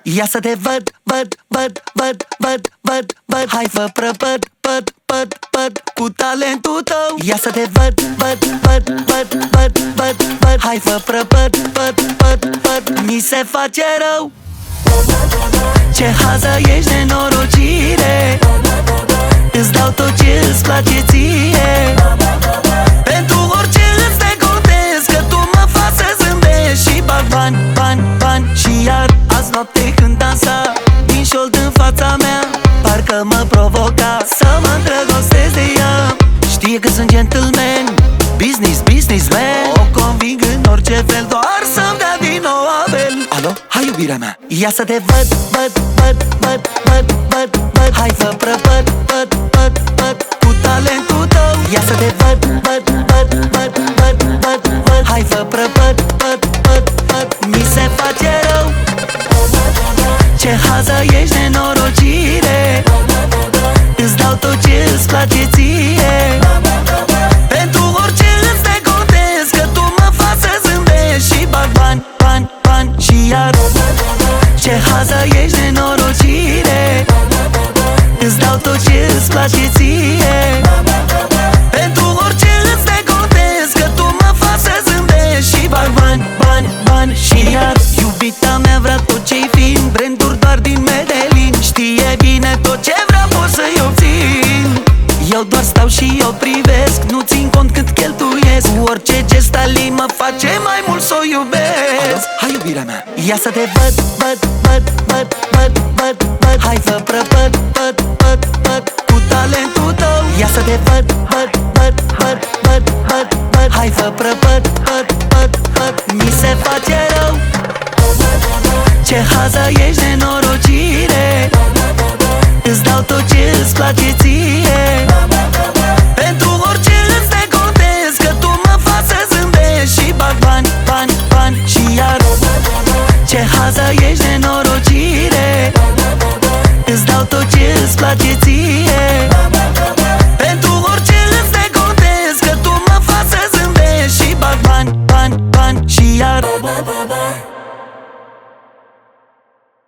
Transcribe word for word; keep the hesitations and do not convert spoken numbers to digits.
Ia să te văd, văd, văd, văd, văd, văd, văd. Hai fă prăpăd, păd, păd, păd cu talentul tău. Ia să te văd, văd, văd, văd, văd, văd, văd. Hai fă prăpăd, păd, păd, păd. Mi se face rău. Ce hază ești, nenorocire. Îți dau tot ce-ți place ție. Pentru orice îți decontez, că tu mă faci să zâmbești. Și bag bani, bani, bani. Și iar azi noapte când dansa din șold în fața mea, parcă mă provoca să mă îndrăgostesc de ea. Știe că sunt gentleman, business, businessman. O conving în orice fel, doar să-mi dea din nou avel. Alo, hai iubirea mea. Ia să te văd, văd, văd, văd, văd, văd, văd. Hai fă prăpăd, păd, păd, păd cu talentul tău. Ia să te văd, văd, văd, văd, văd, văd, văd. Hai fă prăpăd, păd, păd, păd. Mi se face rău. Ce hază ești, nenorocire. Îți dau tot ce-ți place ție. Pentru orice îți decontez, că tu mă faci să zâmbești. Și bag bani, bani, bani. Și iar ce hază ești, nenorocire. Îți dau tot ce-ți place ție. Pentru orice îți decontez, că tu mă faci să zâmbești. Și bag bani, bani, bani. Și iar iubita mea vrea tot ce-i fin, branduri doar din Medellin. Știe bine tot ce vrea pot să-i obțin. Eu doar stau și eu privesc, nu țin cont cât cheltuiesc. Cu orice gest Ali mă face mai mult să o iubesc. Alo, hai iubirea mea. Ia să te văd, văd, văd, văd, văd, văd, văd. Hai fă prăpăd, păd, păd, păd cu talentul tău. Ia să te văd, văd, văd, văd, văd, văd, văd. Hai fă prăpăd, păd, păd, păd. Mi se face rău. Ce hază ești, nenorocire. Îți dau tot ce-ți place ție. Pentru orice îți decontez, că tu mă faci să zâmbești. Și bag bani, bani, bani. Și iar ce hază ești, nenorocire. Îți dau tot ce-ți place ție.